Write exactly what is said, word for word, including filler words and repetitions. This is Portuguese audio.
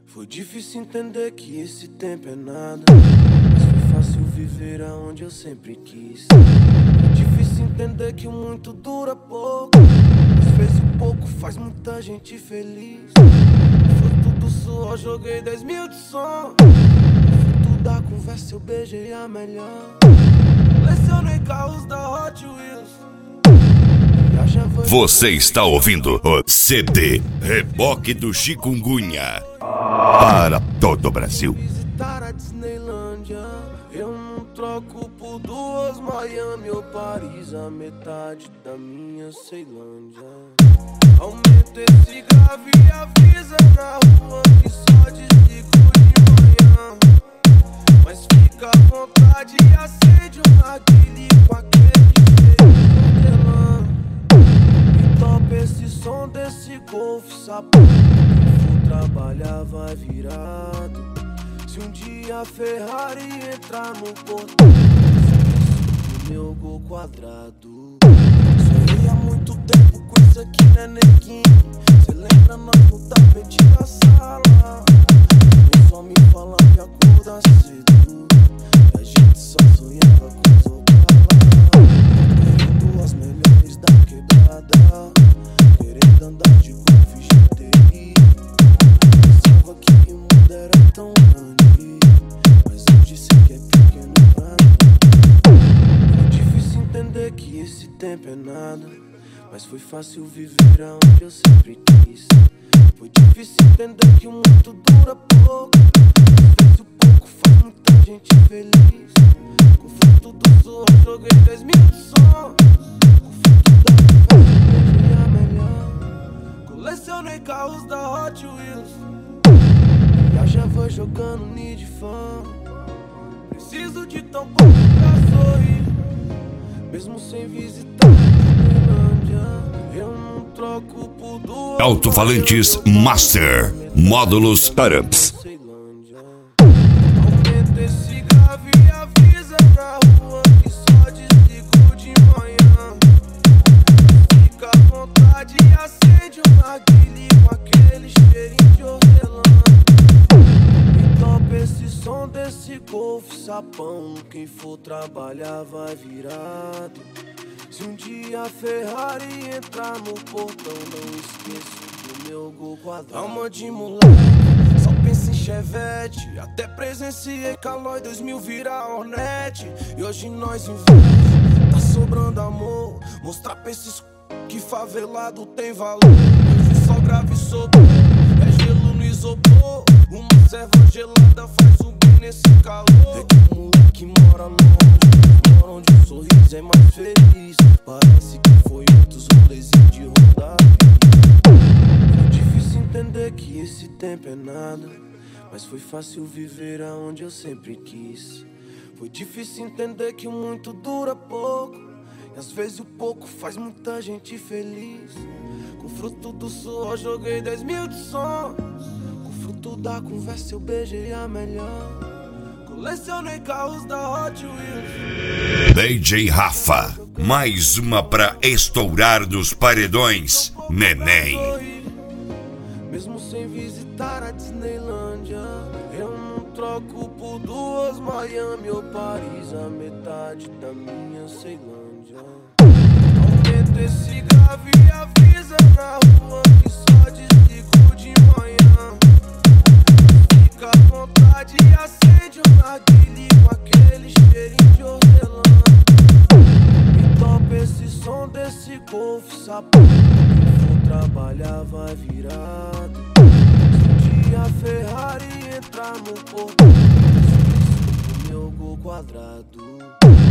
Foi difícil entender que esse tempo é nada, mas foi fácil viver aonde eu sempre quis. Foi difícil entender que o muito dura pouco, às vezes o pouco faz muita gente feliz. Foi tudo suor, joguei dez mil de som. Foi tudo da conversa, eu beijei a melhor. Lecionei carros da Hot Wheels. Você está ouvindo o C D Reboque do Chikungunya para todo o Brasil. Visitar a Disneylândia, eu não troco por duas Miami ou Paris, a metade da minha Ceilândia. Aumenta esse grave e avisa na rua que só desligo de manhã. Mas fica à vontade e acende um narguilé com aquele cheiro de hortelã. E topa esse som desse Golf sapão. Se for trabalhar vai virado. Se um dia a Ferrari entrar no portão, esqueço do meu gol quadrado. Sonhei há muito tempo com isso aqui, né, neguinho? Cê lembra nós no tapete da sala? Eu só me fala que acorda cedo, e a gente só sonhava com os outros lá. Querendo as melhores da quebrada, querendo andar de Golf G T I. Pensava que o mundo era tão grande, mas hoje sei que é pequeno pra mim. Foi difícil entender que esse tempo é nada, mas foi fácil viver aonde eu sempre quis. Foi difícil entender que o muito dura pouco, às vezes o pouco faz muita gente feliz. Com fruto do suor, joguei dez mil de som. Com fruto da conversa, beijei a melhor. Colecionei carros da Hot Wheels. Viajava jogando Need Fan. Preciso de tão pouco pra sorrir, mesmo sem visitar a Disneylândia. Eu não troco por duas Alto-falantes Master Módulos Taramps. Aumenta esse grave e avisa na rua que só desligo de manhã. Fica à vontade e acende um narguilé com aquele cheirinho de hortelã. E topa esse som desse Golf sapão. Quem for trabalhar vai virado. Se um dia a Ferrari entrar no portão, não esqueço do meu gol quadrado. Alma de moleque, só pensa em Chevette. Até presenciei Calói dois mil virar Hornet. E hoje nós inveja, tá sobrando amor. Mostrar pra esses que favelado tem valor. Hoje só grave sobre, é gelo no isopor. Uma serva gelada faz um bem nesse calor. É que o moleque mora longe, mora onde o sorriso é mais feliz. Parece que foi outros rolezinhos de rodar. Foi difícil entender que esse tempo é nada, mas foi fácil viver aonde eu sempre quis. Foi difícil entender que o muito dura pouco, e às vezes o pouco faz muita gente feliz. Com fruto do suor joguei dez mil de som. Com fruto da conversa eu beijei a melhor. Colecionei carros da Hot Wheels. D J Rafa, mais uma pra estourar dos paredões, neném. Mesmo sem visitar a Disneylândia, eu não troco por duas Miami ou Paris, a metade da minha Ceilândia. Aumenta esse grave e avisa na rua que só desligo de manhã. Fica à vontade e acende um narguilé com aquele cheirinho de hortelã. E topa esse som desse Golf sapão. Quem for trabalhar vai virado. Se um dia a Ferrari entrar no portão, esqueço do meu gol quadrado.